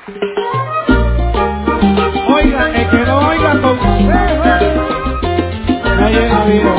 Oiga, el que no oiga consejo, no llega vivo.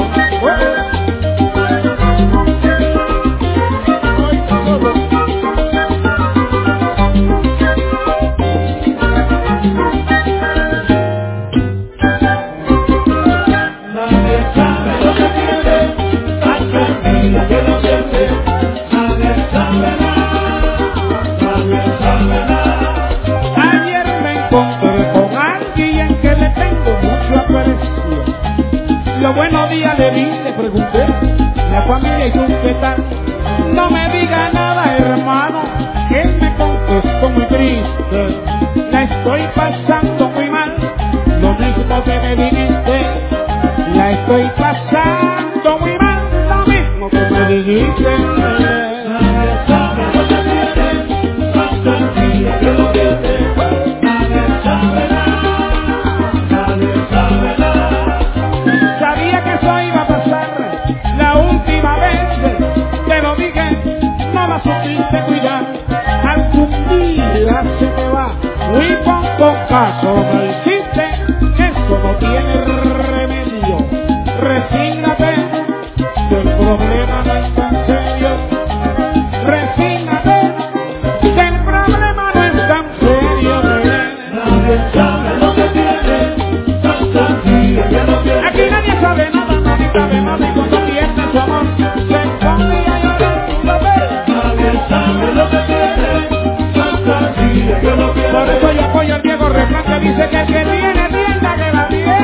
Buenos días le vi, le pregunté, la familia y tú qué tal. No me diga nada, hermano, él me contestó muy triste. La estoy pasando muy mal, lo mismo que me dijiste. La estoy pasando muy mal, lo mismo que me dijiste. Nadie sabe lo que tiene, hasta el día que lo pierde. Nadie sabe nada, nadie sabe nada. Sabía que eso iba a pasar la última vez, te lo dije, no la supiste cuidar. Algún día se te va, muy poco caso me hiciste, eso no tiene remedio. Resígnate, que el problema no es tan serio. Resígnate, que el problema no es tan serio. Nadie sabe lo que tiene, hasta el día que lo pierde. Aquí nadie sabe nada, nadie sabe nada, y cuando pierde su amor se esconde y a llorar lo ve. Nadie sabe lo que tiene, hasta el día que lo pierde. Por eso yo apoyo al Diego Refrán que dice que el que tiene tienda que va bien.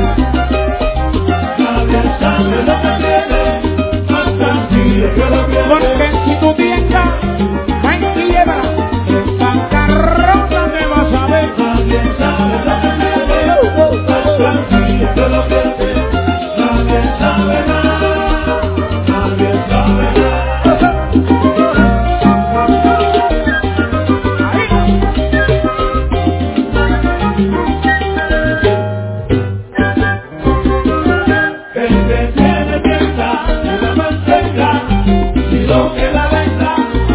Nadie sabe lo que tiene, hasta el día que lo pierde. Porque si tu tienda va en quiebra, en bancarrota te vas a ver. Nadie sabe lo que tiene, hasta el día que lo pierde. Nadie sabe nada, nadie sabe nada. El que tiene tienda y la mantenga, si lo que la venda.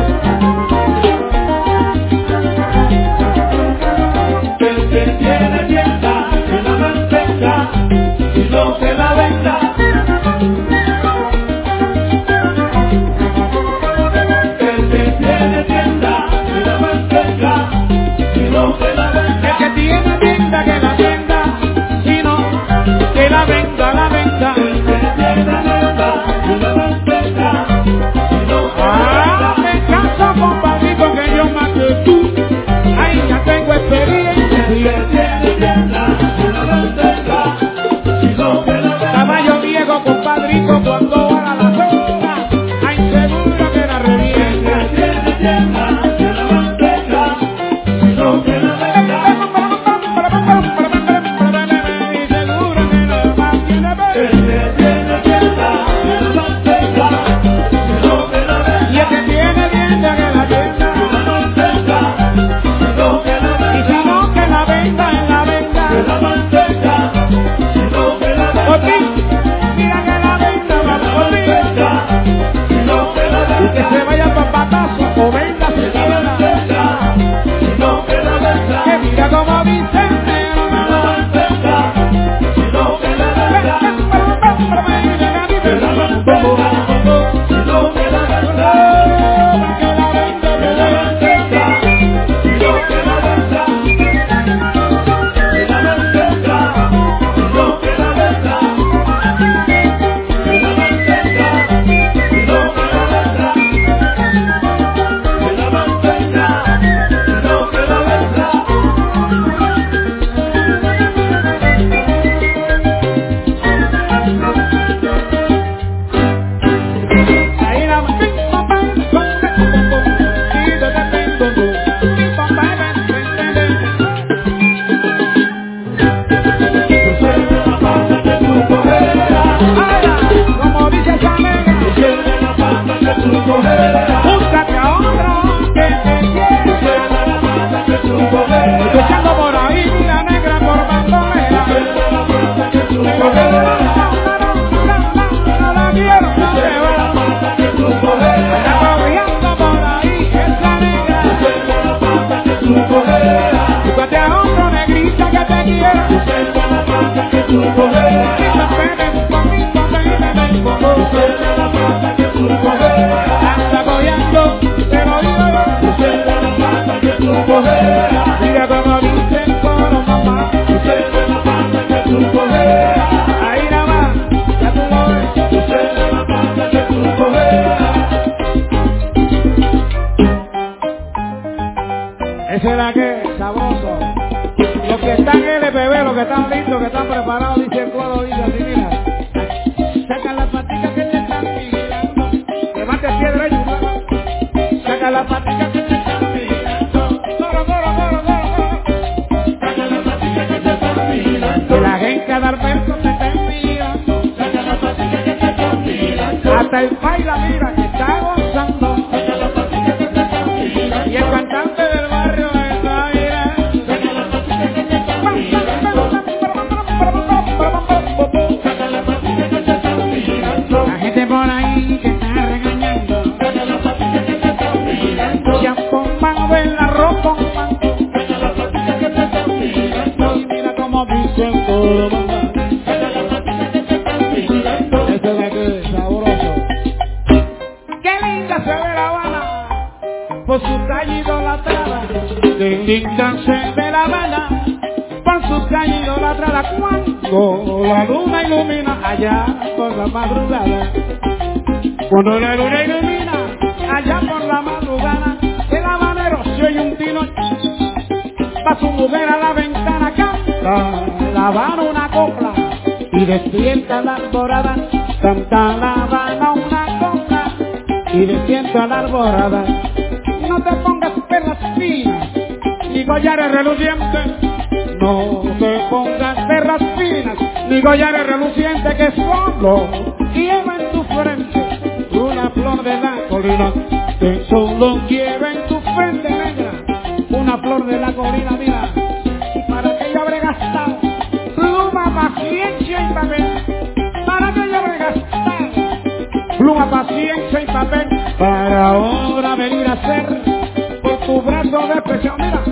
El que tiene tienda y la mantenga, si lo que la venda. El que tiene tienda y la mantenga, si no que la venda. El que tiene tienda que la tienda, si no que la venda, la venda. El que tiene tienda y la mantenga, si no que la venda. Me caso compadrito que yo más que tú, ahí ya tengo experiencia. El que tiene tienda y la mantenga, si no que la venda. Caballo viejo compadrito cuando haga la soga, ay seguro que la revienta. El que tiene tienda y la mantenga, si no que la venda. Seguro que la mantiene. El que tiene tienda y la mantenga, si no que la venda. Y el que tiene tienda que la tienda, y la mantenga, si no que la venda. Y si no que la venda en la venda, que la mantenga, si no que la venda. Por ti, mira que la venda va por ti. Si no que la venda. Y que se vaya pa' patazo o venda se queda. Si no que la venda. Que mira como dice. Si no que la venda. Que la mantenga. Si no que la venda. Que la mantenga. Si no que la venda. Que la mantenga. Si no que la venda. Que la mantenga. Si no que la venda. Que la mantenga. Si no que la venda. Ahí la como dice esa negra, búscate a otro que te quiera. Escuchando por ahí la negra por bandolera. No la quiero, no se va. Está corriendo por ahí esa negra. Esa es la que es sabroso. Los que están LPB, los que están listos, que están preparados, dice el coro, dice así, mira. Saca las patitas que te están mirando. Levante el pie derecho. Saca las patitas que te están mirando. Coro, coro, coro, coro. Saca las patitas que te están mirando. Que la gente al verso te está mirando. Saca las patitas que te están mirando. Hasta el baila, mira, que está gozando. Saca las patitas que te están mirando. Y el cantante del barrio está mirando. Saca las patitas que te están mirando. Saca las patitas que te están mirando. La gente por ahí que está regañando. Saca las patitas que te están mirando. Ya con mango en la ropa con mango. Saca las patitas que te están mirando. Y mira cómo dicen todo. Saca las patitas que te están mirando. Eso es lo que es sabroso. Qué linda se ve La Habana por su calle idolatrada. Qué linda se ve La Habana por su calle idolatrada. Cuando la luna ilumina allá por la madrugada. Cuando la luna ilumina allá por la madrugada. El habanero se oye un tino. Va su mujer a la ventana, canta La Habana una copla y despierta la alborada. Canta La Habana una copla y despierta la alborada. No te pongas perlas finas ni collares relucientes. No te pongas perlas finas ni collares relucientes, que solo lleva en tu frente una flor de la colina. Que solo lleva en tu frente negra una flor de la colina. Mira, para que yo habré gastado pluma, paciencia y papel. Para que yo habré gastado pluma, paciencia y papel. Para ahora venir a ser por tu brazo de presión. Mira,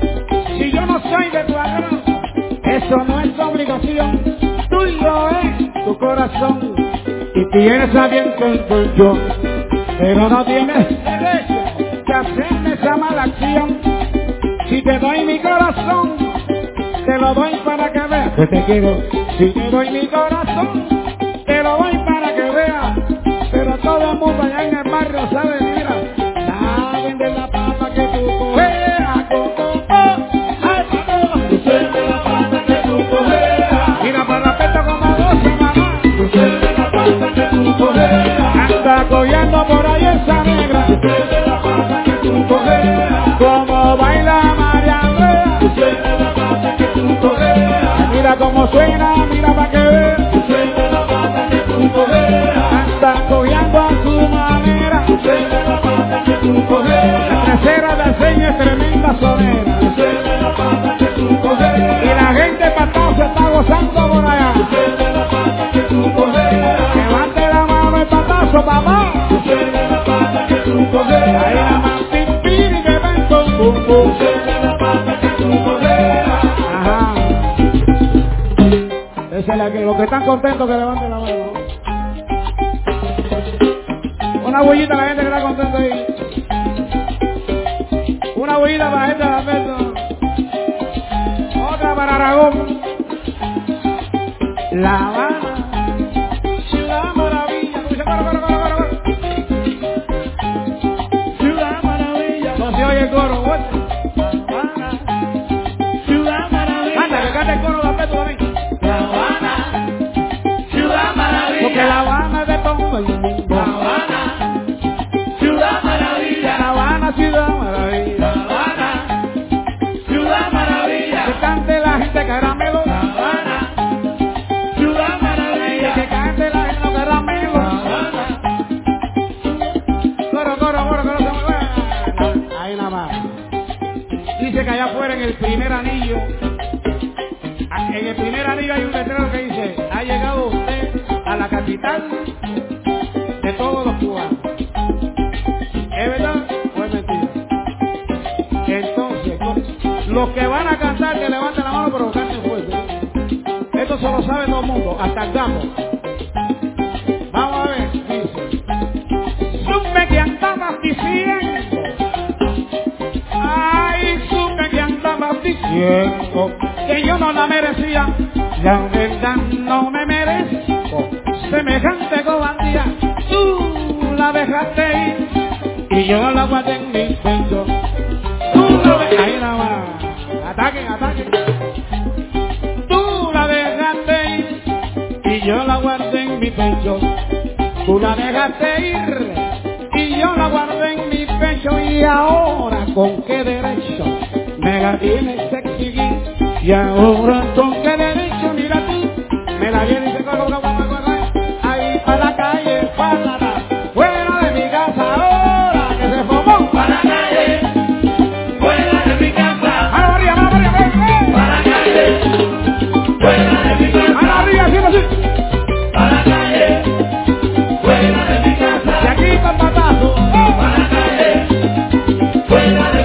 si yo no soy de tu agrado, eso no es obligación. Tuyo es tu corazón y piensa bien que soy yo. Pero no tienes derecho de hacerme esa mala acción. Si te doy mi corazón, te lo doy para que veas que te quiero. Si te doy mi corazón, te lo doy para que veas. Pero todo el mundo allá en el barrio sabe, mira, saben de la pata que tú cogeas, coco, ay, tú sabes de la pata que tú cogeas. Mira para la peta como goza, mamá. Tú sabes de la pata que tú cogeas. Anda cogiendo por ahí esa negra. Tú sabes de la pata que tú cogeas. Como baila María Andrea. Tú sabes de la pata que tú cogeas. Mira cómo suena, mira para que veas. Tú sabes de la pata que tú cogeas. Anda cogiendo a su manera. Tú sabes de la pata que tú cogeas. La tercera de Seña es tremenda sonera. Tú sabes de la pata que tú cogeas. Y la gente patao se está gozando por allá. Tú sabes de la pata que tú cogeas. Levante la mano el patazo, papá. Tú sabes de la pata que tú cogeas. Ahí la más pimpiri que ven con pum pum. Tú sabes de la pata que tú cogeas. Ajá. Esa es la que, los que están contentos que levanten la mano. Una bullita para la gente que está contenta ahí. Una bullita para la gente de la mesa. Otra para Aragón. La Habana, ciudad maravilla. Ciudad maravilla. No se oye el coro. La Habana, ciudad maravilla. Canta, que cante el coro de Alberto también. La Habana, ciudad maravilla. Porque La Habana es de todo el mundo. La Habana, ciudad maravilla. La Habana, ciudad maravilla. La Habana, ciudad maravilla. Que cante la gente caramelo. La Habana, ciudad maravilla. Que cante la gente caramelo. La Habana. Coro, coro, coro, coro, coro. Ahí nada más. Dice que allá afuera en el primer anillo. En el primer anillo hay un letrero que dice: ha llegado usted a la capital de todos los cubanos. ¿Es verdad o es mentira? Entonces, los que van a cantar, que levanten la mano, pero canten fuerte. Esto se lo sabe todo el mundo, hasta el campo. Vamos a ver, dice: supe que andabas diciendo, ay, supe que andabas diciendo que yo no la merecía. La verdad no me merezco semejante cobardía. Tú la dejaste ir y yo la guardé en mi pecho. Tú la dejaste ir. Ataquen, ataquen. Tú la dejaste ir y yo la guardé en mi pecho. Tú la dejaste ir y yo la guardé en mi pecho. Y ahora con qué derecho me la tienes que exigir. Y ahora con qué derecho, mira tú, me la vienes y ahí para la calle, para fuera de mi casa ahora que se formó. Para la calle, fuera de mi casa. ¡Mano arriba, mano arriba! Para la calle, fuera de mi casa. ¡Mano arriba, así, así! Para la calle, fuera de mi casa. Y aquí está el patazo. Para la calle, fuera de